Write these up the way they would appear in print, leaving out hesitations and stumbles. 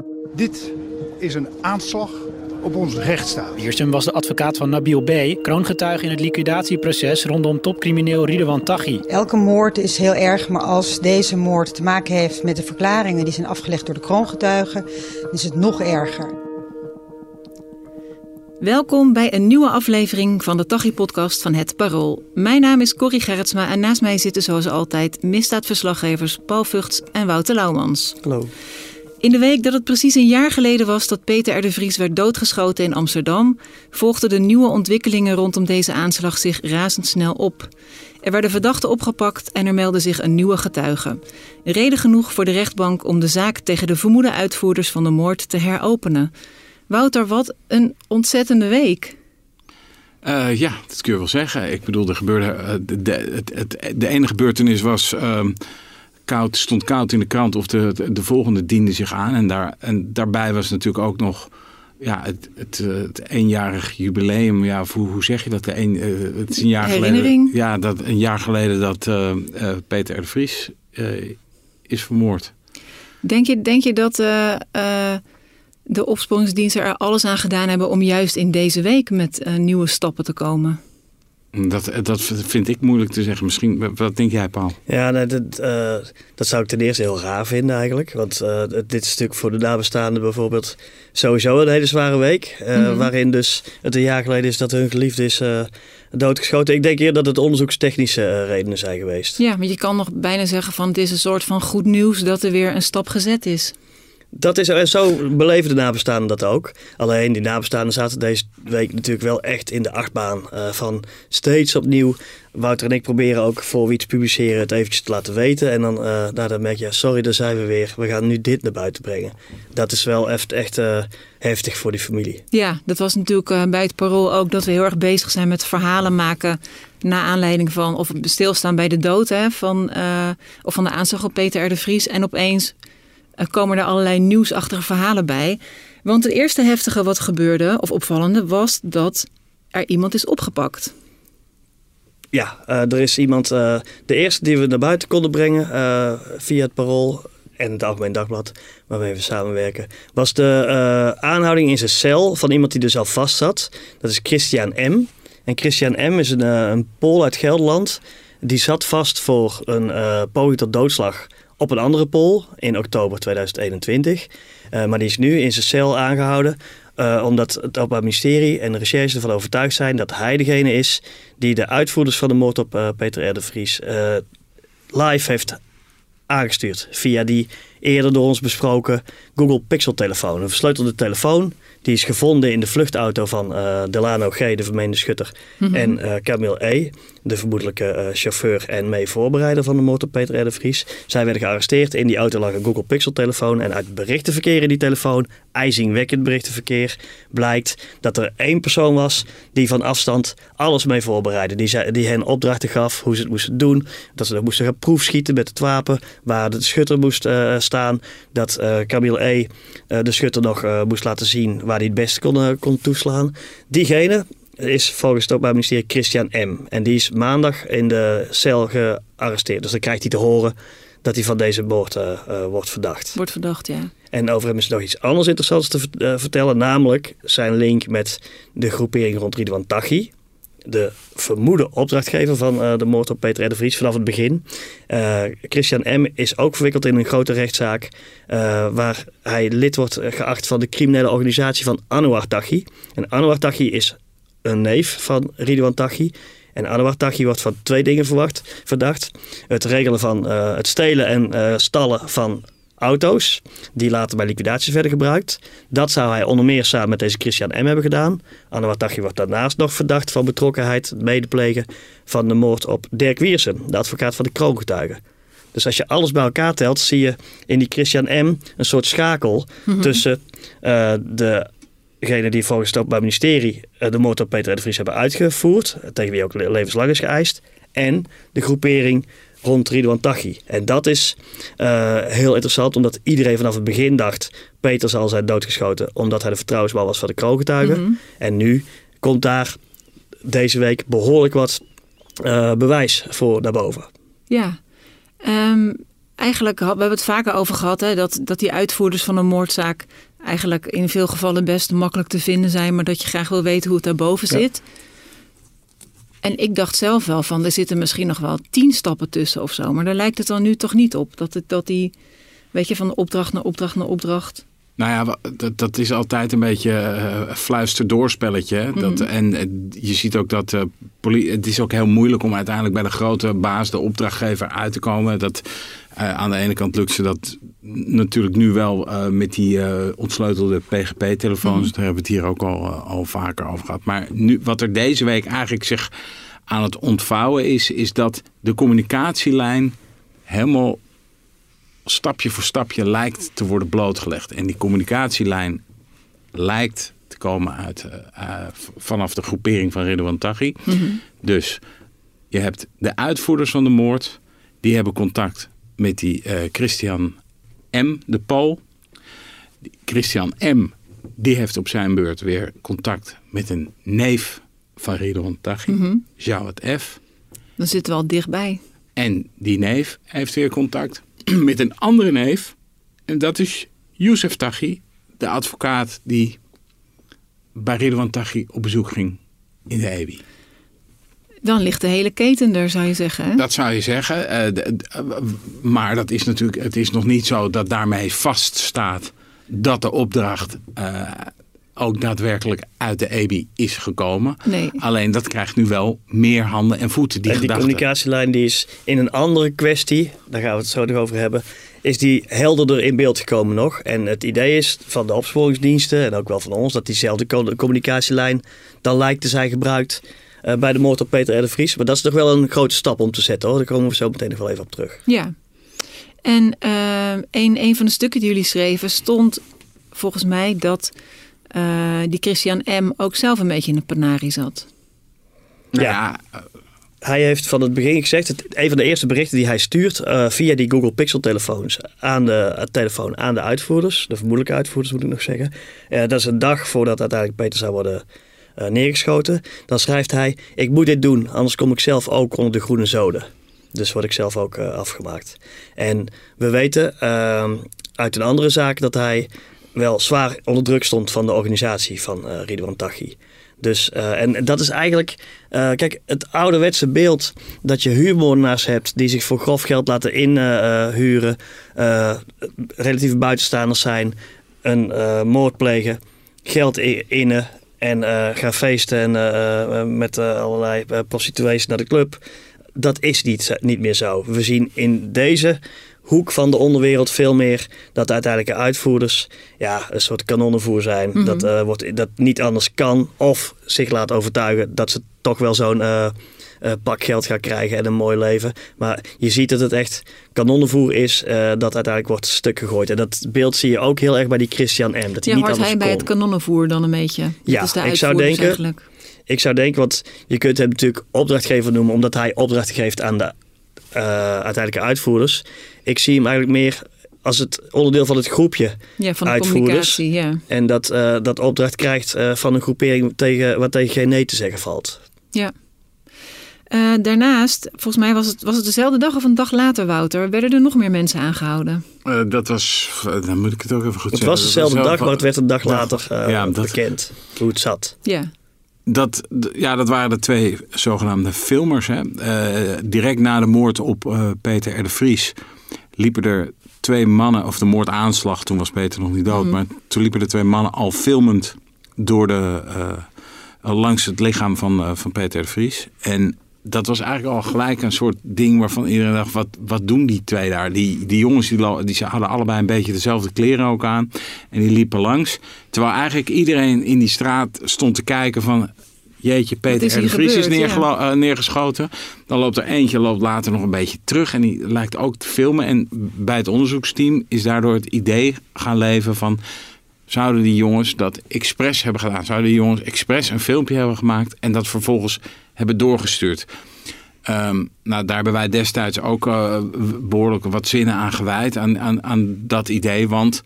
Dit is een aanslag op ons rechtsstaat. Wiersum was de advocaat van Nabil B., kroongetuige in het liquidatieproces rondom topcrimineel Ridouan Taghi. Elke moord is heel erg, maar als deze moord te maken heeft met de verklaringen die zijn afgelegd door de kroongetuigen, is het nog erger. Welkom bij een nieuwe aflevering van de Taghi-podcast van Het Parool. Mijn naam is Corrie Gerritsma en naast mij zitten zoals altijd misdaadverslaggevers Paul Vugts en Wouter Laumans. Hallo. In de week dat het precies een jaar geleden was dat Peter R. de Vries werd doodgeschoten in Amsterdam, volgden de nieuwe ontwikkelingen rondom deze aanslag zich razendsnel op. Er werden verdachten opgepakt en er meldde zich een nieuwe getuige. Reden genoeg voor de rechtbank om de zaak tegen de vermoede uitvoerders van de moord te heropenen. Wouter, wat een ontzettende week. Ja, dat kun je wel zeggen. Ik bedoel, er gebeurde, de ene gebeurtenis was stond koud in de krant of de volgende diende zich aan. En daarbij was natuurlijk ook nog het eenjarig jubileum. Ja, hoe zeg je dat? Het is een jaar herinnering. Geleden. Ja, dat een jaar geleden dat Peter R. de Vries is vermoord. Denk je dat de opsporingsdiensten er alles aan gedaan hebben om juist in deze week met nieuwe stappen te komen? Dat vind ik moeilijk te zeggen. Misschien, wat denk jij, Paul? Ja, dat zou ik ten eerste heel raar vinden eigenlijk. Want dit is natuurlijk voor de nabestaanden bijvoorbeeld sowieso een hele zware week. Waarin dus het een jaar geleden is dat hun geliefde is doodgeschoten. Ik denk eerder dat het onderzoekstechnische redenen zijn geweest. Ja, maar je kan nog bijna zeggen van het is een soort van goed nieuws dat er weer een stap gezet is. Dat is en zo beleven de nabestaanden dat ook. Alleen die nabestaanden zaten deze week natuurlijk wel echt in de achtbaan van steeds opnieuw. Wouter en ik proberen ook voor we iets publiceren het eventjes te laten weten. En dan merk je, sorry, daar zijn we weer. We gaan nu dit naar buiten brengen. Dat is wel echt heftig voor die familie. Ja, dat was natuurlijk bij het Parool ook dat we heel erg bezig zijn met verhalen maken naar aanleiding van of stilstaan bij de dood van de aanslag op Peter R. de Vries. En opeens komen er allerlei nieuwsachtige verhalen bij. Want het eerste heftige wat gebeurde, of opvallende, was dat er iemand is opgepakt. Ja, er is iemand, de eerste die we naar buiten konden brengen via het Parool en het Algemeen Dagblad, waarmee we samenwerken, was de aanhouding in zijn cel van iemand die er zelf vast zat. Dat is Christian M. En Christian M. is een Pool uit Gelderland. Die zat vast voor een poging tot doodslag op een andere Pool in oktober 2021. Maar die is nu in zijn cel aangehouden omdat het Openbaar Ministerie en de recherche ervan overtuigd zijn dat hij degene is die de uitvoerders van de moord op Peter R. de Vries live heeft aangestuurd via die eerder door ons besproken Google Pixel telefoon. Een versleutelde telefoon. Die is gevonden in de vluchtauto van Delano G., de vermeende schutter, en Camille E., de vermoedelijke chauffeur en mee-voorbereider van de moord op Peter R. de Vries. Zij werden gearresteerd. In die auto lag een Google Pixel telefoon. En uit berichtenverkeer in die telefoon, ijzingwekkend berichtenverkeer, blijkt dat er één persoon was die van afstand alles mee voorbereidde. Die hen opdrachten gaf hoe ze het moesten doen. Dat ze moesten gaan proefschieten met het wapen, waar de schutter moest staan. Dat Camille E. De schutter nog moest laten zien waar hij het beste kon toeslaan. Diegene is volgens het Openbaar Ministerie Christian M. En die is maandag in de cel gearresteerd. Dus dan krijgt hij te horen dat hij van deze moord wordt verdacht. Wordt verdacht, ja. En over hem is nog iets anders interessants te vertellen. Namelijk zijn link met de groepering rond Ridouan Taghi. De vermoede opdrachtgever van de moord op Peter R. de Vries vanaf het begin. Christian M. is ook verwikkeld in een grote rechtszaak waar hij lid wordt geacht van de criminele organisatie van Anouar Taghi. En Anouar Taghi is een neef van Ridouan Taghi. En Anouar Taghi wordt van twee dingen verdacht. Het regelen van het stelen en stallen van auto's, die later bij liquidaties werden gebruikt. Dat zou hij onder meer samen met deze Christian M. hebben gedaan. Anouar Taghi wordt daarnaast nog verdacht van betrokkenheid, het medeplegen van de moord op Dirk Wiersum, de advocaat van de kroongetuigen. Dus als je alles bij elkaar telt, zie je in die Christian M. een soort schakel tussen degene die volgens het Openbaar Ministerie de moord op Peter R. de Vries hebben uitgevoerd, tegen wie ook levenslang is geëist, en de groepering rond Ridouan Taghi. En dat is heel interessant, omdat iedereen vanaf het begin dacht, Peter zal zijn doodgeschoten omdat hij de vertrouwensman was van de kroongetuigen. En nu komt daar deze week behoorlijk wat bewijs voor naar boven. Ja, eigenlijk, we hebben het vaker over gehad, hè, dat die uitvoerders van een moordzaak eigenlijk in veel gevallen best makkelijk te vinden zijn, maar dat je graag wil weten hoe het daarboven zit. En ik dacht zelf wel van, er zitten misschien nog wel 10 stappen tussen of zo. Maar daar lijkt het dan nu toch niet op. Dat die, weet je, van opdracht naar opdracht naar opdracht. Nou ja, dat is altijd een beetje fluisterdoorspelletje. Hè? Mm-hmm. En je ziet ook dat het is ook heel moeilijk om uiteindelijk bij de grote baas, de opdrachtgever, uit te komen. Dat aan de ene kant lukt ze dat natuurlijk nu wel met die ontsleutelde PGP-telefoons. Mm-hmm. Daar hebben we het hier ook al vaker over gehad. Maar nu, wat er deze week eigenlijk zich aan het ontvouwen is dat de communicatielijn helemaal stapje voor stapje lijkt te worden blootgelegd. En die communicatielijn lijkt te komen vanaf de groepering van Ridwan Taghi. Mm-hmm. Dus je hebt de uitvoerders van de moord. Die hebben contact met die Christian M., de Pool. Christian M., die heeft op zijn beurt weer contact met een neef van Ridwan Taghi. Mm-hmm. Jawad F. Dan zitten we al dichtbij. En die neef heeft weer contact met een andere neef. En dat is Youssef Taghi, de advocaat die bij Ridwan Taghi op bezoek ging in de EBI. Dan ligt de hele keten er, zou je zeggen. Hè? Dat zou je zeggen. Maar dat is natuurlijk, het is nog niet zo dat daarmee vaststaat dat de opdracht ook daadwerkelijk uit de EBI is gekomen. Nee. Alleen dat krijgt nu wel meer handen en voeten. Die communicatielijn die is in een andere kwestie, daar gaan we het zo nog over hebben, is die helderder in beeld gekomen nog. En het idee is van de opsporingsdiensten en ook wel van ons dat diezelfde communicatielijn dan lijkt te zijn gebruikt bij de moord op Peter R. de Vries. Maar dat is toch wel een grote stap om te zetten, hoor. Daar komen we zo meteen nog wel even op terug. Ja. En een van de stukken die jullie schreven stond volgens mij dat die Christian M. ook zelf een beetje in de penarie zat. Ja. Hij heeft van het begin gezegd, een van de eerste berichten die hij stuurt via die Google Pixel telefoons aan de uitvoerders, de vermoedelijke uitvoerders moet ik nog zeggen. Dat is een dag voordat uiteindelijk Peter zou worden neergeschoten. Dan schrijft hij, ik moet dit doen, anders kom ik zelf ook onder de groene zoden. Dus word ik zelf ook afgemaakt. En we weten uit een andere zaak dat hij wel zwaar onder druk stond van de organisatie van Ridwan Taghi. Dus, en dat is eigenlijk, kijk, het ouderwetse beeld dat je huurmoordenaars hebt die zich voor grof geld laten inhuren, relatieve buitenstaanders zijn, een moord plegen, geld innen en gaan feesten en met allerlei prostituees naar de club. Dat is niet meer zo. We zien in deze hoek van de onderwereld veel meer dat de uiteindelijke uitvoerders een soort kanonnenvoer zijn. Mm-hmm. Dat niet anders kan of zich laat overtuigen dat ze toch wel zo'n pak geld gaan krijgen en een mooi leven. Maar je ziet dat het echt kanonnenvoer is dat uiteindelijk wordt stuk gegooid. En dat beeld zie je ook heel erg bij die Christian M. Dat hij niet hoort hij bij het kanonnenvoer dan een beetje? Ja, dat is de ik zou denken, want je kunt hem natuurlijk opdrachtgever noemen omdat hij opdracht geeft aan de uiteindelijke uitvoerders. Ik zie hem eigenlijk meer als het onderdeel van het groepje van de uitvoerders. Ja. En dat opdracht krijgt van een groepering waar tegen geen nee te zeggen valt. Ja. Daarnaast, volgens mij was het dezelfde dag of een dag later, Wouter, werden er nog meer mensen aangehouden? Dat was, dan moet ik het ook even goed zeggen. Het was dezelfde dag, maar het werd een dag later bekend hoe het zat. Ja. Dat waren de 2 zogenaamde filmers. Hè. Direct na de moord op Peter R. de Vries liepen er 2 mannen, of de moordaanslag, toen was Peter nog niet dood, maar toen liepen er 2 mannen al filmend door langs het lichaam van Peter R. de Vries. En dat was eigenlijk al gelijk een soort ding waarvan iedereen dacht, wat doen die 2 daar? Die jongens die hadden allebei een beetje dezelfde kleren ook aan. En die liepen langs. Terwijl eigenlijk iedereen in die straat stond te kijken van, jeetje, Peter R. de Vries is neergeschoten. Dan loopt er eentje, loopt later nog een beetje terug. En die lijkt ook te filmen. En bij het onderzoeksteam is daardoor het idee gaan leven van, zouden die jongens dat expres hebben gedaan? Zouden die jongens expres een filmpje hebben gemaakt en dat vervolgens hebben doorgestuurd? Daar hebben wij destijds ook behoorlijk wat zinnen aan gewijd aan dat idee. Want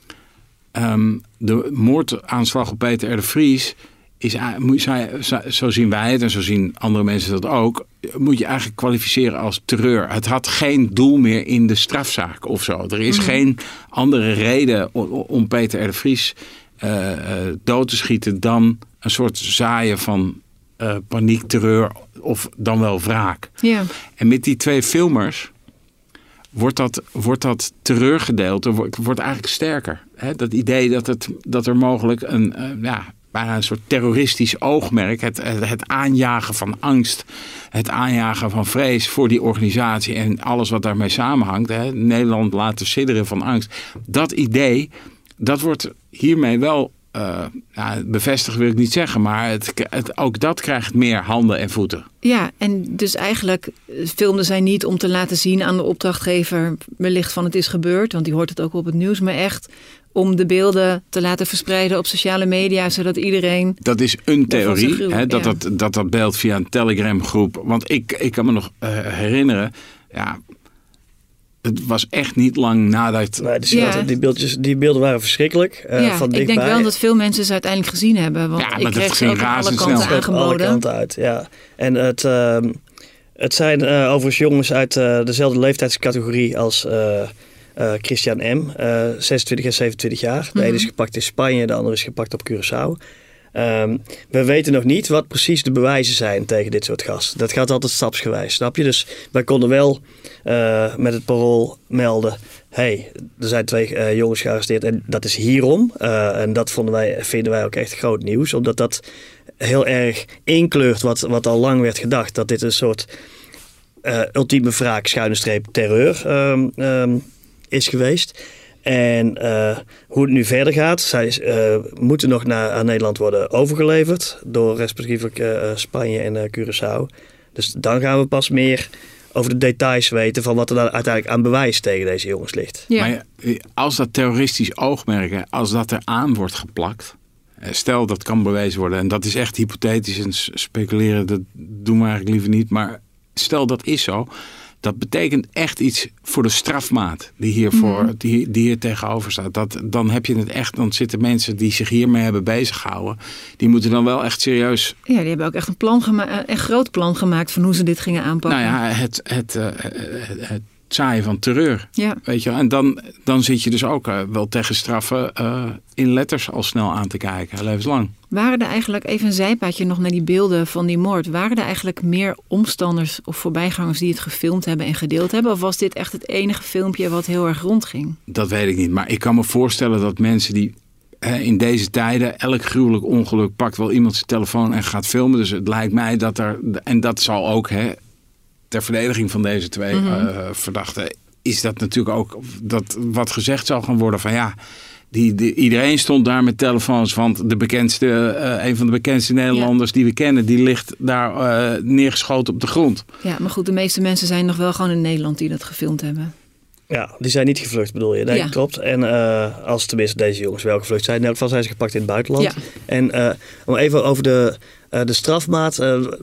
de moordaanslag op Peter R. de Vries is, zo zien wij het en zo zien andere mensen dat ook, moet je eigenlijk kwalificeren als terreur. Het had geen doel meer in de strafzaak of zo. Er is geen andere reden om Peter R. de Vries dood te schieten dan een soort zaaien van paniek, terreur of dan wel wraak. Ja. En met die 2 filmers wordt dat terreurgedeelte wordt eigenlijk sterker. Hè? Dat idee dat er mogelijk bijna een soort terroristisch oogmerk, het aanjagen van angst, het aanjagen van vrees voor die organisatie en alles wat daarmee samenhangt. Hè? Nederland laten sidderen van angst. Dat idee, dat wordt hiermee wel bevestigd, wil ik niet zeggen, maar ook dat krijgt meer handen en voeten. Ja, en dus eigenlijk filmden zij niet om te laten zien aan de opdrachtgever wellicht van het is gebeurd, want die hoort het ook op het nieuws, maar echt om de beelden te laten verspreiden op sociale media, zodat iedereen... Dat is een theorie, hè, dat beeld via een Telegram groep, want ik kan me nog herinneren, het was echt niet lang nadat... Die beelden waren verschrikkelijk. Van dichtbij. Ik denk wel dat veel mensen ze uiteindelijk gezien hebben. Want ik kreeg ze ook aan alle kanten aangeboden. Alle kanten uit, ja. En het zijn overigens jongens uit dezelfde leeftijdscategorie als Christian M. 26 en 27 jaar. De ene is gepakt in Spanje, de andere is gepakt op Curaçao. We weten nog niet wat precies de bewijzen zijn tegen dit soort gasten. Dat gaat altijd stapsgewijs, snap je? Dus wij konden wel met het Parool melden... er zijn 2 jongens gearresteerd en dat is hierom. En dat vinden wij ook echt groot nieuws. Omdat dat heel erg inkleurt wat al lang werd gedacht. Dat dit een soort ultieme wraak, terreur is geweest. En hoe het nu verder gaat. Zij moeten nog aan Nederland worden overgeleverd. Door respectievelijk Spanje en Curaçao. Dus dan gaan we pas meer over de details weten van wat er dan uiteindelijk aan bewijs tegen deze jongens ligt. Ja. Maar als dat terroristisch oogmerk, als dat eraan wordt geplakt. Stel dat kan bewezen worden. En dat is echt hypothetisch en speculeren. Dat doen we eigenlijk liever niet. Maar stel dat is zo. Dat betekent echt iets voor de strafmaat die hier tegenover staat. Dan heb je het echt. Dan zitten mensen die zich hiermee hebben bezighouden. Die moeten dan wel echt serieus. Ja, die hebben ook echt een groot plan gemaakt van hoe ze dit gingen aanpakken. Nou ja, het zaaien van terreur. Ja. Weet je, en dan zit je dus ook wel tegen straffen in letters al snel aan te kijken, levenslang. Waren er eigenlijk, even een zijpaadje nog naar die beelden van die moord, waren er eigenlijk meer omstanders of voorbijgangers die het gefilmd hebben en gedeeld hebben? Of was dit echt het enige filmpje wat heel erg rondging? Dat weet ik niet, maar ik kan me voorstellen dat mensen die in deze tijden, elk gruwelijk ongeluk pakt wel iemand zijn telefoon en gaat filmen. Dus het lijkt mij dat en dat zal ook ter verdediging van deze 2 verdachten, is dat natuurlijk ook dat wat gezegd zal gaan worden van iedereen stond daar met telefoons, want een van de bekendste Nederlanders die we kennen, die ligt daar neergeschoten op de grond. Ja, maar goed, de meeste mensen zijn nog wel gewoon in Nederland die dat gefilmd hebben. Ja, die zijn niet gevlucht bedoel je? Nee, klopt. En als tenminste deze jongens wel gevlucht zijn, in elk geval zijn ze gepakt in het buitenland. Ja. En om even over de strafmaat.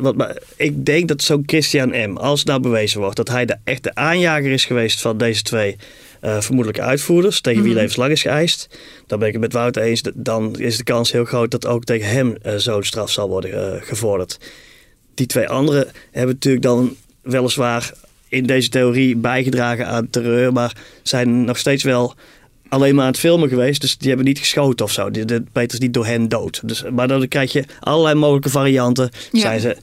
Ik denk dat zo'n Christian M., als het nou bewezen wordt dat hij echt de aanjager is geweest van deze 2 vermoedelijke uitvoerders, tegen wie levenslang is geëist, dan ben ik het met Wouter eens. Dan is de kans heel groot dat ook tegen hem zo'n straf zal worden gevorderd. Die 2 anderen hebben natuurlijk dan weliswaar in deze theorie bijgedragen aan terreur, maar zijn nog steeds wel alleen maar aan het filmen geweest. Dus die hebben niet geschoten of zo. Peter is niet door hen dood. Maar dan krijg je allerlei mogelijke varianten. Ja. Zijn ze,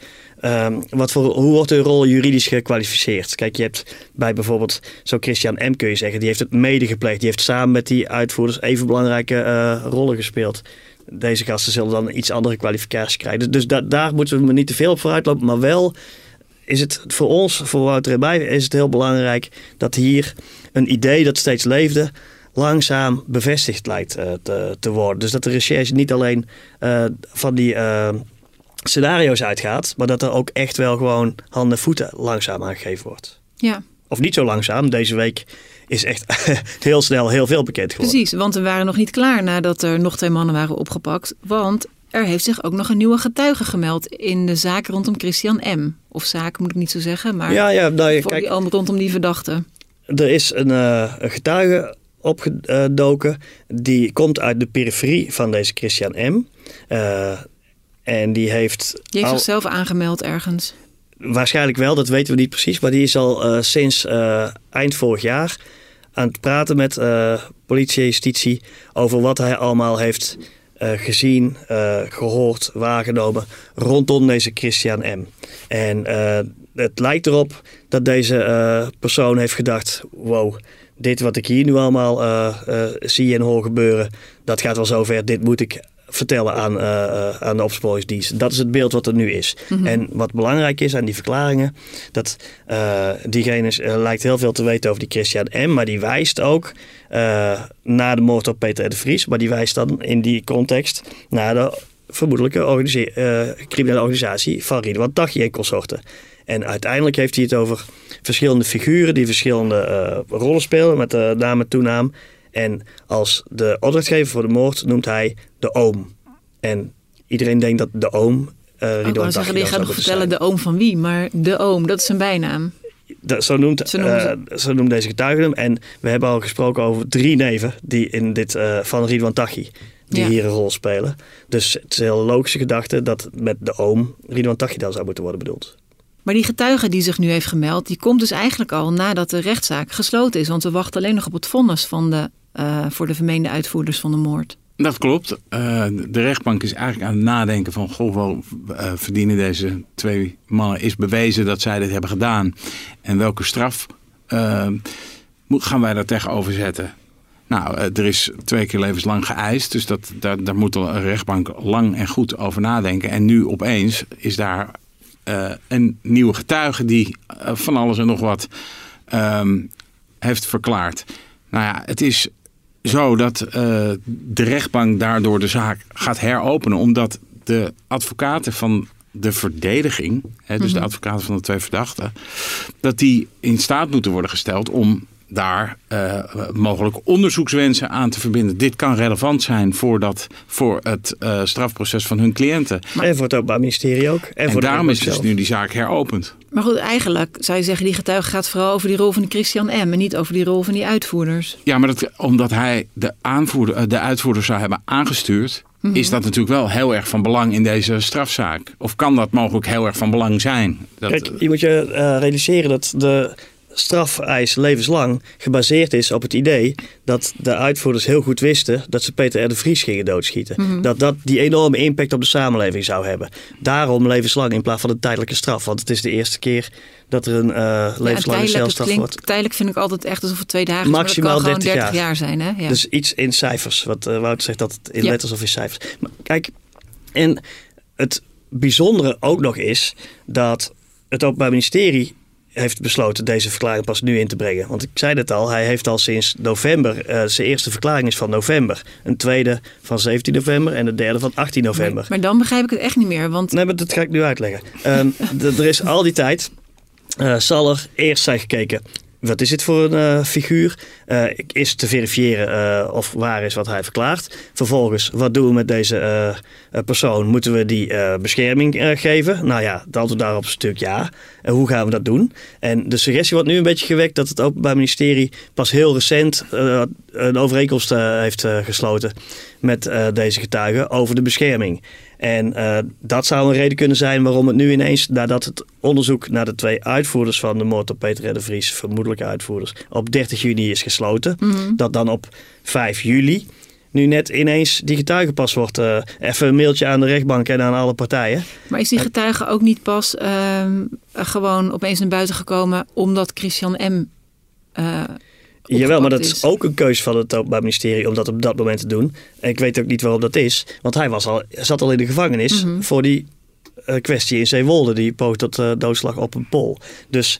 hoe wordt hun rol juridisch gekwalificeerd? Kijk, je hebt bij bijvoorbeeld zo'n Christian M. kun je zeggen, die heeft het mede gepleegd. Die heeft samen met die uitvoerders even belangrijke rollen gespeeld. Deze gasten zullen dan iets andere kwalificaties krijgen. Dus daar moeten we niet te veel op vooruit lopen. Maar wel is het voor ons, voor Wouter en mij, is het heel belangrijk dat hier een idee dat steeds leefde langzaam bevestigd lijkt te worden. Dus dat de recherche niet alleen van die scenario's uitgaat, maar dat er ook echt wel gewoon handen en voeten langzaam aangegeven wordt. Ja. Of niet zo langzaam. Deze week is echt heel snel heel veel bekend geworden. Precies, want we waren nog niet klaar nadat er nog 2 mannen waren opgepakt. Want er heeft zich ook nog een nieuwe getuige gemeld in de zaak rondom Christian M. Of zaak moet ik niet zo zeggen, maar rondom die verdachte. Er is een getuige opgedoken. Die komt uit de periferie van deze Christian M. En die heeft zichzelf aangemeld ergens. waarschijnlijk wel, dat weten we niet precies. Maar die is al sinds eind vorig jaar aan het praten met politie en justitie over wat hij allemaal heeft gezien, gehoord, waargenomen rondom deze Christian M. En het lijkt erop dat deze persoon heeft gedacht, wow, dit wat ik hier nu allemaal zie en hoor gebeuren, dat gaat wel zover, dit moet ik vertellen aan de opsporingsdienst. Dat is het beeld wat er nu is. Mm-hmm. En wat belangrijk is aan die verklaringen, dat diegene lijkt heel veel te weten over die Christian M, maar die wijst ook naar de moord op Peter R. de Vries, maar die wijst dan in die context naar de vermoedelijke criminele organisatie van Ridwan Taghi en consorten. En uiteindelijk heeft hij het over verschillende figuren die verschillende rollen spelen met naam en toenaam. En als de opdrachtgever voor de moord noemt hij de oom. En iedereen denkt dat de oom Ridwan Taghi zeggen, je gaat nog vertellen de oom van wie, maar de oom, dat is zijn bijnaam. Zo noemt deze getuige hem. En we hebben al gesproken over 3 neven die in dit van Ridwan Taghi die hier een rol spelen. Dus het is een heel logische gedachte dat met de oom Ridwan Taghi dan zou moeten worden bedoeld. Maar die getuige die zich nu heeft gemeld, die komt dus eigenlijk al nadat de rechtszaak gesloten is. Want we wachten alleen nog op het vonnis voor de vermeende uitvoerders van de moord. Dat klopt. De rechtbank is eigenlijk aan het nadenken van, verdienen deze 2 mannen, is bewezen dat zij dit hebben gedaan. En welke straf gaan wij daar tegenover zetten? Nou, er is 2 keer levenslang geëist, dus daar moet een rechtbank lang en goed over nadenken. En nu opeens is daar een nieuwe getuige die van alles en nog wat heeft verklaard. Nou ja, het is zo dat de rechtbank daardoor de zaak gaat heropenen, omdat de advocaten van de verdediging, dus de advocaten van de 2 verdachten, dat die in staat moeten worden gesteld om daar mogelijk onderzoekswensen aan te verbinden. Dit kan relevant zijn voor het strafproces van hun cliënten. En voor het Openbaar Ministerie ook. En daarom is dus nu die zaak heropend. Maar goed, eigenlijk zou je zeggen, die getuige gaat vooral over die rol van die Christian M. en niet over die rol van die uitvoerders. Ja, maar omdat hij de uitvoerders zou hebben aangestuurd, is dat natuurlijk wel heel erg van belang in deze strafzaak. Of kan dat mogelijk heel erg van belang zijn? Kijk, je moet je realiseren dat de strafeis levenslang gebaseerd is op het idee dat de uitvoerders heel goed wisten dat ze Peter R. de Vries gingen doodschieten. Mm-hmm. Dat die enorme impact op de samenleving zou hebben. Daarom levenslang in plaats van een tijdelijke straf. Want het is de eerste keer dat er een levenslange celstraf wordt. Tijdelijk vind ik altijd echt alsof het 2 dagen is, maximaal maar het kan gewoon 30 jaar zijn. Hè? Ja. Dus iets in cijfers. Wat Wouter zegt, dat het in letters of in cijfers. Maar kijk, en het bijzondere ook nog is dat het Openbaar Ministerie heeft besloten deze verklaring pas nu in te brengen. Want ik zei het al, hij heeft al sinds november, zijn eerste verklaring is van november. Een tweede van 17 november en de derde van 18 november. Maar dan begrijp ik het echt niet meer. Want Nee, maar dat ga ik nu uitleggen. Er is al die tijd, zal er eerst zijn gekeken, wat is dit voor een figuur? Is te verifiëren of waar is wat hij verklaart. Vervolgens, wat doen we met deze persoon? Moeten we die bescherming geven? Nou ja, het antwoord daarop is natuurlijk ja. En hoe gaan we dat doen? En de suggestie wordt nu een beetje gewekt dat het Openbaar Ministerie pas heel recent een overeenkomst heeft gesloten met deze getuigen over de bescherming. En dat zou een reden kunnen zijn waarom het nu ineens, nadat het onderzoek naar de 2 uitvoerders van de moord op Peter R. de Vries, vermoedelijke uitvoerders, op 30 juni is gesloten. Mm-hmm. Dat dan op 5 juli nu net ineens die getuige pas wordt. Even een mailtje aan de rechtbank en aan alle partijen. Maar is die getuige ook niet pas gewoon opeens naar buiten gekomen omdat Christian M. Jawel, maar dat is ook een keuze van het Openbaar Ministerie om dat op dat moment te doen. En ik weet ook niet waarom dat is. Want hij zat al in de gevangenis voor die kwestie in Zeewolde. Die poog tot doodslag op een Pool. Dus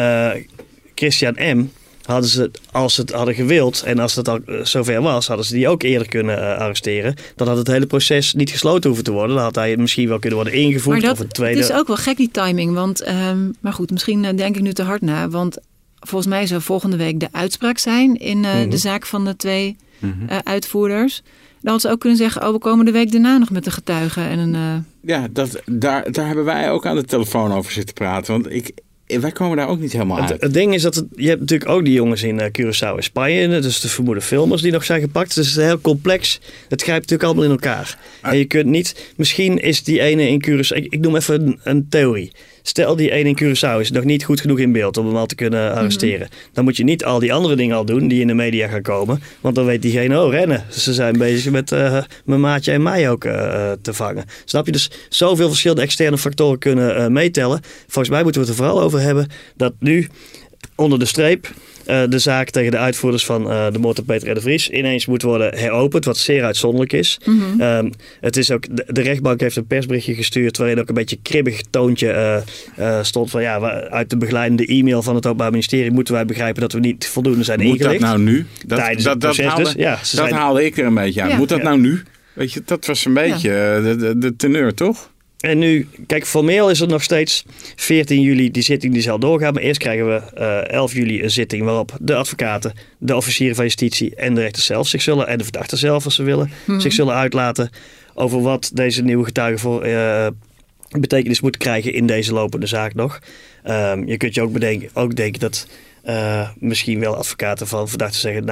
Christian M. hadden ze, als ze het hadden gewild en als het al zover was, hadden ze die ook eerder kunnen arresteren. Dan had het hele proces niet gesloten hoeven te worden. Dan had hij misschien wel kunnen worden ingevoerd. Maar of een tweede. Het is ook wel gek die timing. Want, maar goed, misschien denk ik nu te hard na. Want volgens mij zou volgende week de uitspraak zijn in de zaak van de 2 uitvoerders. Dan had ze ook kunnen zeggen, we komen de week daarna nog met de getuigen. En Ja, daar hebben wij ook aan de telefoon over zitten praten. Want wij komen daar ook niet helemaal uit. Het ding is dat je hebt natuurlijk ook die jongens in Curaçao en Spanje. Dus de vermoede filmers die nog zijn gepakt. Dus het is heel complex. Het grijpt natuurlijk allemaal in elkaar. En je kunt niet, misschien is die ene in Curaçao, ik noem even een theorie. Stel die 1 in Curaçao is nog niet goed genoeg in beeld om hem al te kunnen arresteren. Dan moet je niet al die andere dingen al doen die in de media gaan komen. Want dan weet diegene, rennen. Ze zijn bezig met mijn maatje en mij ook te vangen. Snap je? Dus zoveel verschillende externe factoren kunnen meetellen. Volgens mij moeten we het er vooral over hebben dat nu onder de streep de zaak tegen de uitvoerders van de moord op Peter R. de Vries ineens moet worden heropend, wat zeer uitzonderlijk is. Het is ook, de rechtbank heeft een persberichtje gestuurd waarin ook een beetje kribbig toontje stond van uit de begeleidende e-mail van het Openbaar Ministerie moeten wij begrijpen dat we niet voldoende zijn ingelicht. Moet dat nou nu? Dat haalde ik er een beetje aan. Ja. Moet dat nou nu? Weet je, dat was een beetje de teneur, toch? En nu, kijk, formeel is er nog steeds 14 juli die zitting die zal doorgaan. Maar eerst krijgen we 11 juli een zitting waarop de advocaten, de officieren van justitie en de rechters zelf en de verdachte zelf als ze willen, zich zullen uitlaten over wat deze nieuwe getuigen voor betekenis moeten krijgen in deze lopende zaak nog. Je kunt je ook denken dat misschien wel advocaten van verdachten zeggen,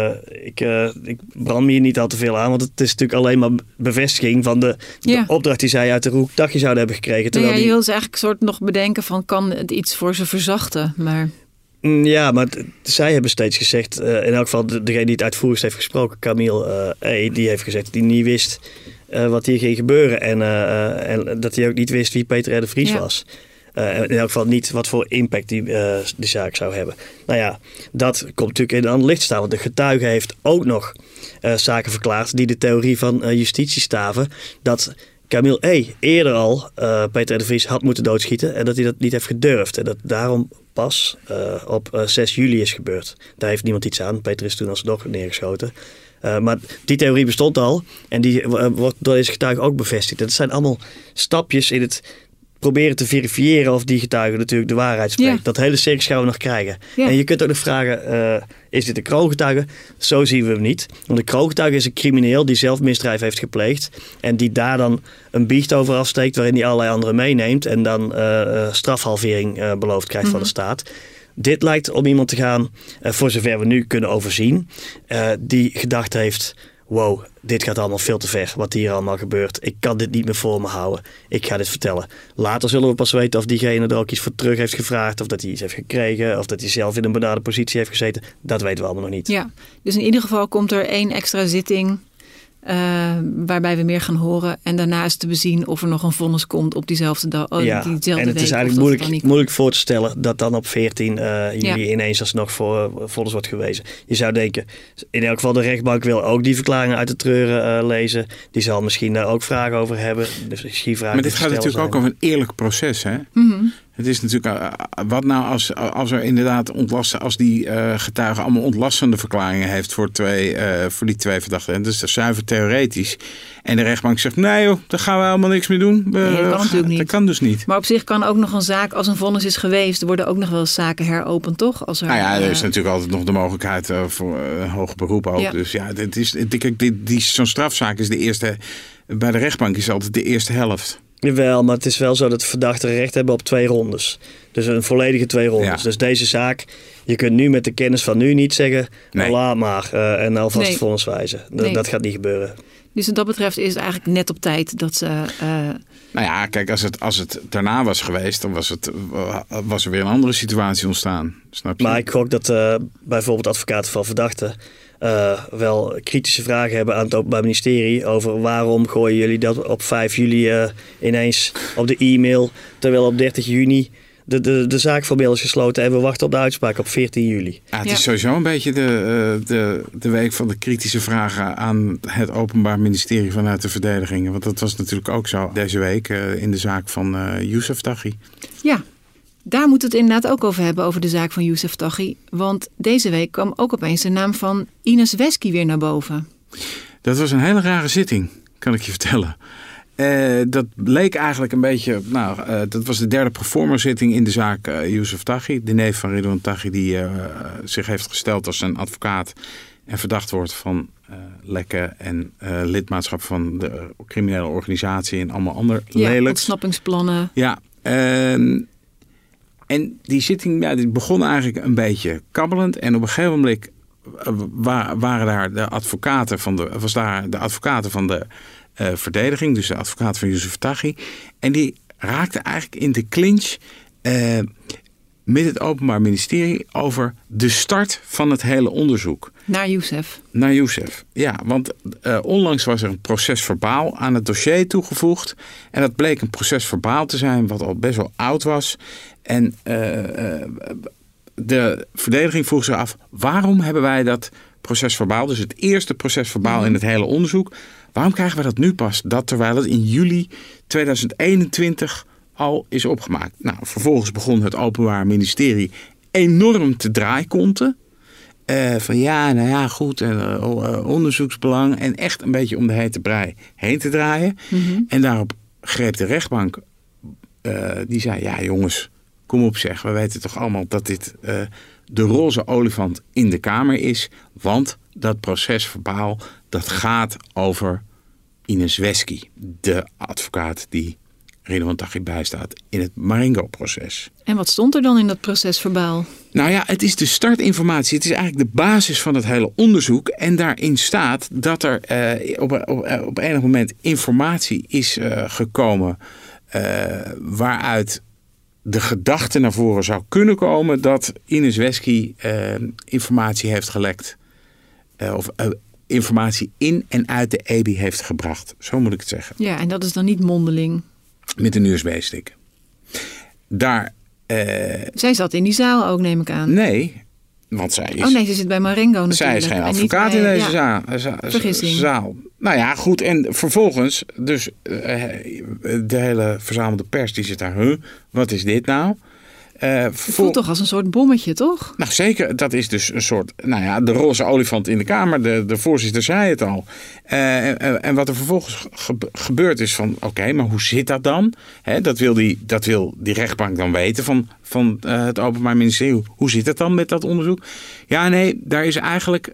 ik brand me hier niet al te veel aan, want het is natuurlijk alleen maar bevestiging van de opdracht die zij uit de Roek-Tachy zouden hebben gekregen. Je wil ze eigenlijk soort nog bedenken van, kan het iets voor ze verzachten, maar... Ja, maar zij hebben steeds gezegd, in elk geval degene die het uitvoerig heeft gesproken, Camille die heeft gezegd dat hij niet wist wat hier ging gebeuren en dat hij ook niet wist wie Peter R. de Vries was. In elk geval niet wat voor impact die zaak zou hebben. Nou ja, dat komt natuurlijk in een ander licht staan. Want de getuige heeft ook nog zaken verklaard die de theorie van justitie staven. Dat Camille eerder al Peter R. de Vries had moeten doodschieten. En dat hij dat niet heeft gedurfd. En dat daarom pas op 6 juli is gebeurd. Daar heeft niemand iets aan. Peter is toen alsnog neergeschoten. Maar die theorie bestond al. En die wordt door deze getuige ook bevestigd. Dat zijn allemaal stapjes in het proberen te verifiëren of die getuige natuurlijk de waarheid spreekt. Ja. Dat hele circus gaan we nog krijgen. Ja. En je kunt ook nog vragen, is dit een kroongetuige? Zo zien we hem niet. Want een kroongetuige is een crimineel die zelf misdrijf heeft gepleegd. En die daar dan een biecht over afsteekt waarin hij allerlei anderen meeneemt. En dan strafhalvering beloofd krijgt van de staat. Dit lijkt om iemand te gaan, voor zover we nu kunnen overzien, die gedacht heeft, wow, dit gaat allemaal veel te ver, wat hier allemaal gebeurt. Ik kan dit niet meer voor me houden. Ik ga dit vertellen. Later zullen we pas weten of diegene er ook iets voor terug heeft gevraagd, of dat hij iets heeft gekregen, of dat hij zelf in een benarde positie heeft gezeten. Dat weten we allemaal nog niet. Ja, dus in ieder geval komt er 1 extra zitting waarbij we meer gaan horen. En daarna is te bezien of er nog een vonnis komt op diezelfde dag. En het is eigenlijk moeilijk voor te stellen dat dan op 14 juli ineens alsnog voor vonnis wordt gewezen. Je zou denken, in elk geval de rechtbank wil ook die verklaringen uit de treuren lezen. Die zal misschien daar ook vragen over hebben. Dus maar dit gaat natuurlijk ook over een eerlijk proces, hè? Mm-hmm. Het is natuurlijk, wat nou als er inderdaad als die getuige allemaal ontlastende verklaringen heeft voor die 2 verdachten. En dus dat is zuiver theoretisch. En de rechtbank zegt, nee joh, daar gaan we helemaal niks mee doen. Dat kan natuurlijk niet. Dat kan dus niet. Maar op zich kan ook nog een zaak, als een vonnis is geweest, er worden ook nog wel eens zaken heropend, toch? Er is natuurlijk altijd nog de mogelijkheid voor een hoger beroep ook. Ja. Dus ja, zo'n strafzaak is de eerste, bij de rechtbank is altijd de eerste helft. Jawel, maar het is wel zo dat de verdachten recht hebben op 2 rondes. Dus een volledige 2 rondes. Ja. Dus deze zaak, je kunt nu met de kennis van nu niet zeggen, laat maar en alvast het vonnis wijzen. Dat gaat niet gebeuren. Dus wat dat betreft is het eigenlijk net op tijd dat ze... Nou ja, kijk, als het daarna was geweest, dan was er weer een andere situatie ontstaan. Snap je? Maar ik gok dat bijvoorbeeld advocaten van verdachten wel kritische vragen hebben aan het Openbaar Ministerie over waarom gooien jullie dat op 5 juli ineens op de e-mail, terwijl op 30 juni de zaak formeel is gesloten en we wachten op de uitspraak op 14 juli. Ja, het is sowieso een beetje de week van de kritische vragen aan het Openbaar Ministerie vanuit de verdediging. Want dat was natuurlijk ook zo deze week in de zaak van Youssef Taghi. Ja. Daar moeten we het inderdaad ook over hebben, over de zaak van Youssef Taghi. Want deze week kwam ook opeens de naam van Ines Wesky weer naar boven. Dat was een hele rare zitting, kan ik je vertellen. Dat leek eigenlijk een beetje... dat was de 3e proforma-zitting in de zaak Youssef Taghi. De neef van Ridwan Taghi die zich heeft gesteld als zijn advocaat en verdacht wordt van lekken en lidmaatschap van de criminele organisatie en allemaal ander lelijks. Ontsnappingsplannen. Ja, en die zitting die begon eigenlijk een beetje kabbelend. En op een gegeven moment waren daar de advocaten van de verdediging. Dus de advocaat van Youssef Taghi. En die raakte eigenlijk in de clinch met het Openbaar Ministerie over de start van het hele onderzoek. Naar Youssef. Ja, want onlangs was er een procesverbaal aan het dossier toegevoegd. En dat bleek een procesverbaal te zijn wat al best wel oud was. En de verdediging vroeg zich af, waarom hebben wij dat procesverbaal, dus het eerste procesverbaal in het hele onderzoek, waarom krijgen we dat nu pas? Dat terwijl het in juli 2021 al is opgemaakt. Nou, vervolgens begon het Openbaar Ministerie enorm te draaikonten. Goed, onderzoeksbelang en echt een beetje om de hete brei heen te draaien. Mm-hmm. En daarop greep de rechtbank, die zei, ja jongens, kom op zeg, we weten toch allemaal dat dit de roze olifant in de Kamer is, want dat procesverbaal, dat gaat over Ines Wesky, de advocaat die Ridouan Taghi bijstaat in het Marengo-proces. En wat stond er dan in dat procesverbaal? Nou ja, het is de startinformatie. Het is eigenlijk de basis van het hele onderzoek. En daarin staat dat er op enig moment informatie is gekomen waaruit de gedachte naar voren zou kunnen komen dat Ines Wesky informatie heeft gelekt. Informatie in en uit de EBI heeft gebracht. Zo moet ik het zeggen. Ja, en dat is dan niet mondeling? Met een USB-stick. Zij zat in die zaal ook, neem ik aan. Nee, want zij is... Oh nee, ze zit bij Marengo natuurlijk. Zij is geen advocaat in deze zaal. Nou ja, goed. En vervolgens, dus de hele verzamelde pers die zit daar. Wat is dit nou? Het voelt toch als een soort bommetje, toch? Nou zeker, dat is dus een soort, de roze olifant in de Kamer. De voorzitter zei het al. En wat er vervolgens gebeurt is van, oké, maar hoe zit dat dan? Dat wil die rechtbank dan weten van het Openbaar Ministerie. Hoe zit het dan met dat onderzoek? Ja, nee, daar is eigenlijk...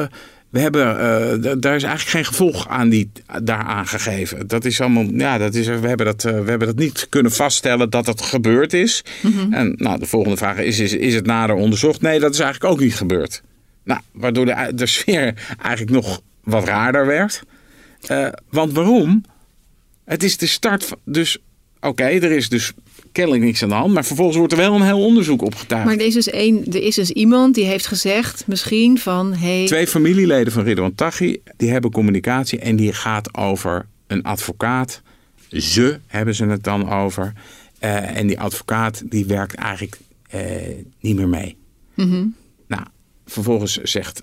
daar is eigenlijk geen gevolg daaraan gegeven. Dat is allemaal, we hebben dat niet kunnen vaststellen dat het gebeurd is. Mm-hmm. En de volgende vraag is het nader onderzocht? Nee, dat is eigenlijk ook niet gebeurd. Nou, waardoor de sfeer eigenlijk nog wat raarder werd. Want waarom? Het is de start van, dus er is dus kennelijk niks aan de hand, maar vervolgens wordt er wel een heel onderzoek opgetuigd. Maar er is dus iemand die heeft gezegd misschien van... Hey... 2 familieleden van Ridouan Taghi, die hebben communicatie en die gaat over een advocaat. Ze hebben ze het dan over. En die advocaat die werkt eigenlijk niet meer mee. Mm-hmm. Nou, vervolgens zegt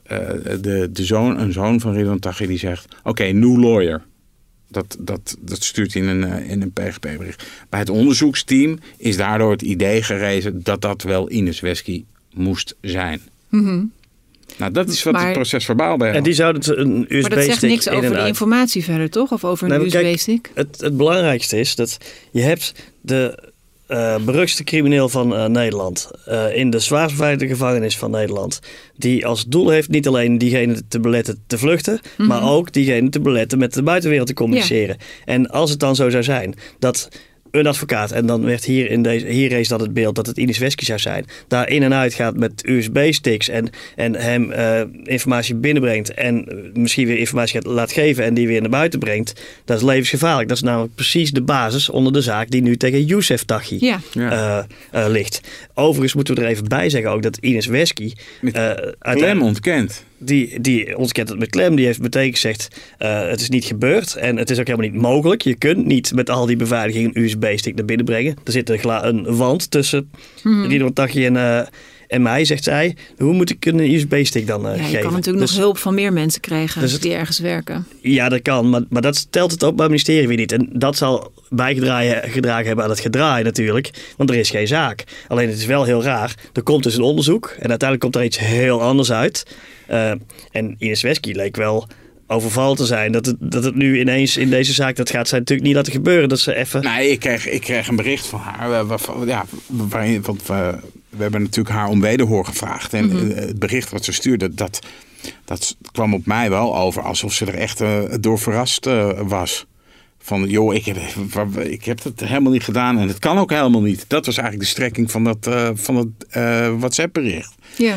een zoon van Ridouan Taghi die zegt, oké, new lawyer. Dat stuurt in een PGP-bericht. Bij het onderzoeksteam is daardoor het idee gerezen dat wel Ines Wesky moest zijn. Mm-hmm. Nou, dat is wat het procesverbaal bij. En die zouden een USB-stick. Maar dat zegt niks over de informatie verder, toch? Of over een USB-stick? Het belangrijkste is dat je hebt de beruchtste crimineel van Nederland in de zwaarst beveiligde gevangenis van Nederland, die als doel heeft niet alleen diegene te beletten te vluchten, mm-hmm. maar ook diegene te beletten met de buitenwereld te communiceren. Ja. En als het dan zo zou zijn dat een advocaat, en dan werd hier rees dat het beeld dat het Ines Wesky zou zijn, daar in en uit gaat met USB-sticks en hem informatie binnenbrengt en misschien weer informatie laat geven en die weer naar buiten brengt, dat is levensgevaarlijk. Dat is namelijk precies de basis onder de zaak die nu tegen Youssef Taghi ligt. Overigens moeten we er even bij zeggen ook dat Ines Wesky klem ontkent. Die ontkent het met klem. Die heeft meteen gezegd, het is niet gebeurd en het is ook helemaal niet mogelijk. Je kunt niet met al die beveiliging een USB-stick naar binnen brengen. Er zit een wand tussen Ridouan Taghi en mij, zegt zij. Hoe moet ik een USB-stick dan geven? Je kan natuurlijk nog hulp van meer mensen krijgen die ergens werken. Ja, dat kan. Maar dat stelt het Openbaar Ministerie weer niet. En dat zal bijgedragen hebben aan het gedraai natuurlijk. Want er is geen zaak. Alleen het is wel heel raar. Er komt dus een onderzoek. En uiteindelijk komt er iets heel anders uit. En Ines Wesky leek wel overvallen te zijn. Dat het nu ineens in deze zaak, dat gaat zij natuurlijk niet laten gebeuren. Dat ze even... Nee, ik kreeg een bericht van haar. Want we hebben natuurlijk haar om wederhoor gevraagd. En het bericht wat ze stuurde, dat kwam op mij wel over alsof ze er echt door verrast was. Van, joh, ik heb het helemaal niet gedaan en het kan ook helemaal niet. Dat was eigenlijk de strekking van dat WhatsApp-bericht. Ja.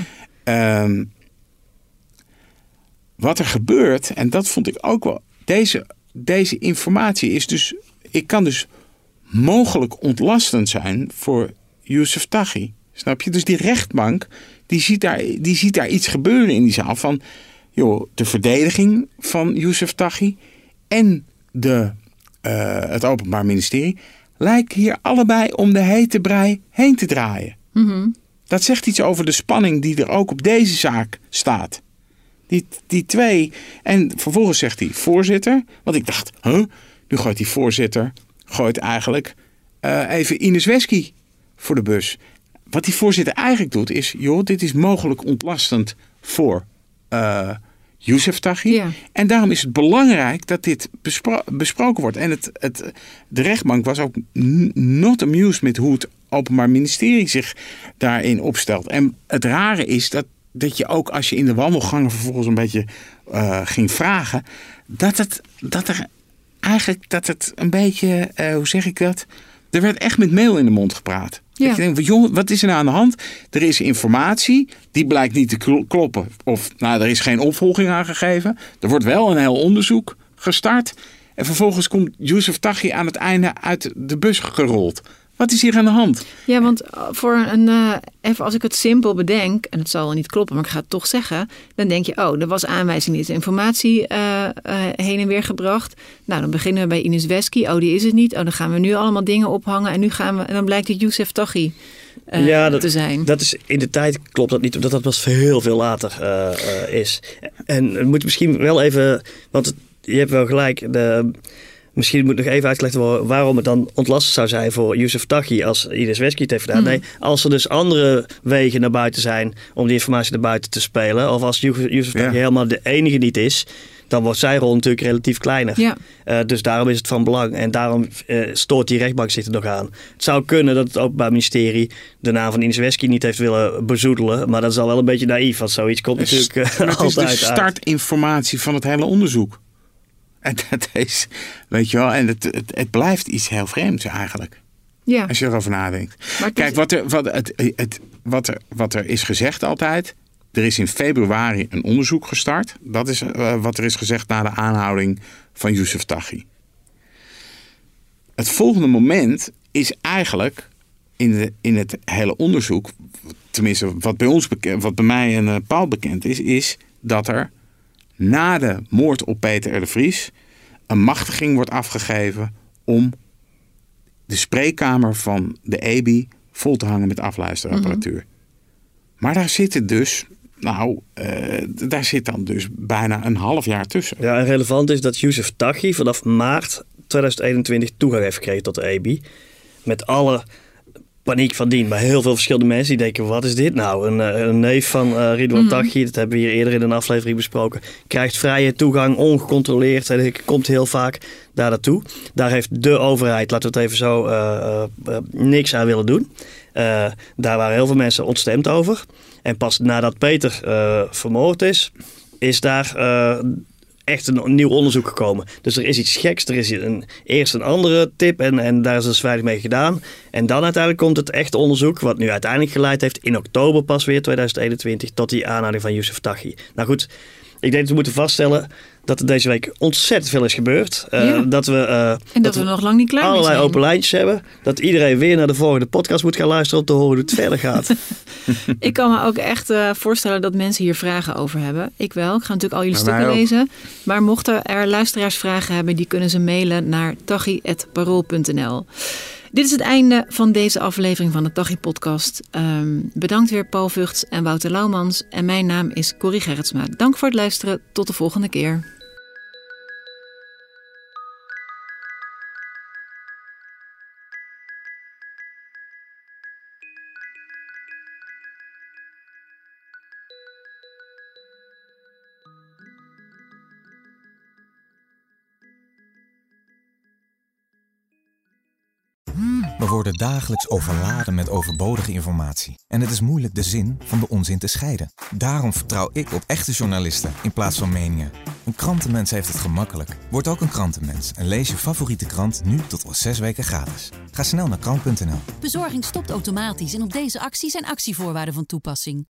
Wat er gebeurt, en dat vond ik ook wel... Deze informatie is dus... Ik kan dus mogelijk ontlastend zijn voor Youssef Taghi. Snap je? Dus die rechtbank, die ziet daar iets gebeuren in die zaal van, joh, de verdediging van Youssef Taghi en het Openbaar Ministerie lijken hier allebei om de hete brei heen te draaien. Mm-hmm. Dat zegt iets over de spanning die er ook op deze zaak staat. Die twee. En vervolgens zegt hij voorzitter. Want ik dacht, nu gooit die voorzitter eigenlijk even Ines Wesky voor de bus. Wat die voorzitter eigenlijk doet is, joh, dit is mogelijk ontlastend voor Youssef Taghi. Ja. En daarom is het belangrijk dat dit besproken wordt. En de rechtbank was ook not amused met hoe het Openbaar Ministerie zich daarin opstelt. En het rare is dat je ook als je in de wandelgangen vervolgens een beetje ging vragen, dat het een beetje, hoe zeg ik dat? Er werd echt met meel in de mond gepraat. Ja. Dat je denkt, joh, wat is er nou aan de hand? Er is informatie, die blijkt niet te kloppen. Of er is geen opvolging aangegeven. Er wordt wel een heel onderzoek gestart. En vervolgens komt Youssef Taghi aan het einde uit de bus gerold. Wat is hier aan de hand? Ja, want voor even als ik het simpel bedenk, en het zal wel niet kloppen, maar ik ga het toch zeggen, dan denk je, er was aanwijzing, is informatie heen en weer gebracht. Nou, dan beginnen we bij Ines Wesky. Die is het niet. Dan gaan we nu allemaal dingen ophangen en dan blijkt het Youssef Taghi te zijn. Dat is in de tijd klopt dat niet, omdat dat pas heel veel later is. En het moet misschien wel even, want je hebt wel gelijk. Misschien moet nog even uitgelegd worden waarom het dan ontlastend zou zijn voor Youssef Taghi als Ines Wesky het heeft gedaan. Nee, als er dus andere wegen naar buiten zijn om die informatie naar buiten te spelen, of als Youssef Taghi helemaal de enige niet is, dan wordt zijn rol natuurlijk relatief kleiner. Ja. Dus daarom is het van belang en daarom stoort die rechtbank zich er nog aan. Het zou kunnen dat het Openbaar Ministerie de naam van Ines Wesky niet heeft willen bezoedelen, maar dat is al wel een beetje naïef, want zoiets komt natuurlijk altijd uit. Het is de startinformatie van het hele onderzoek. En dat is, weet je wel, en het blijft iets heel vreemds eigenlijk. Ja. Als je erover nadenkt. Kijk, wat er is gezegd altijd. Er is in februari een onderzoek gestart. Dat is wat er is gezegd na de aanhouding van Youssef Taghi. Het volgende moment is eigenlijk in het hele onderzoek, tenminste wat bij mij en Paul bekend is dat er na de moord op Peter R. de Vries een machtiging wordt afgegeven om de spreekkamer van de EBI vol te hangen met afluisterapparatuur. Mm-hmm. Maar daar zit dan dus bijna een half jaar tussen. Ja, en relevant is dat Youssef Taghi vanaf maart 2021 toegang heeft gekregen tot de EBI. Met alle paniek van dien bij heel veel verschillende mensen die denken, wat is dit nou? Een neef van Ridwan Taghi, dat hebben we hier eerder in een aflevering besproken, krijgt vrije toegang, ongecontroleerd en komt heel vaak daar naartoe. Daar heeft de overheid, laten we het even zo, niks aan willen doen. Daar waren heel veel mensen ontstemd over. En pas nadat Peter vermoord is daar echt een nieuw onderzoek gekomen. Dus er is iets geks. Er is eerst een andere tip en daar is dus weinig mee gedaan. En dan uiteindelijk komt het echte onderzoek, wat nu uiteindelijk geleid heeft in oktober pas weer 2021 tot die aanhouding van Youssef Taghi. Nou goed, ik denk dat we moeten vaststellen dat er deze week ontzettend veel is gebeurd. Dat we nog lang niet klaar zijn. Allerlei open lijntjes hebben. Dat iedereen weer naar de volgende podcast moet gaan luisteren om te horen hoe het verder gaat. Ik kan me ook echt voorstellen dat mensen hier vragen over hebben. Ik wel. Ik ga natuurlijk al jullie stukken lezen. Maar mochten er luisteraars vragen hebben, die kunnen ze mailen naar taghi@parool.nl. Dit is het einde van deze aflevering van de Taghi-podcast. Bedankt weer Paul Vugts en Wouter Laumans. En mijn naam is Corrie Gerritsma. Dank voor het luisteren. Tot de volgende keer. We worden dagelijks overladen met overbodige informatie. En het is moeilijk de zin van de onzin te scheiden. Daarom vertrouw ik op echte journalisten in plaats van meningen. Een krantenmens heeft het gemakkelijk. Word ook een krantenmens en lees je favoriete krant nu tot al 6 weken gratis. Ga snel naar krant.nl. Bezorging stopt automatisch en op deze actie zijn actievoorwaarden van toepassing.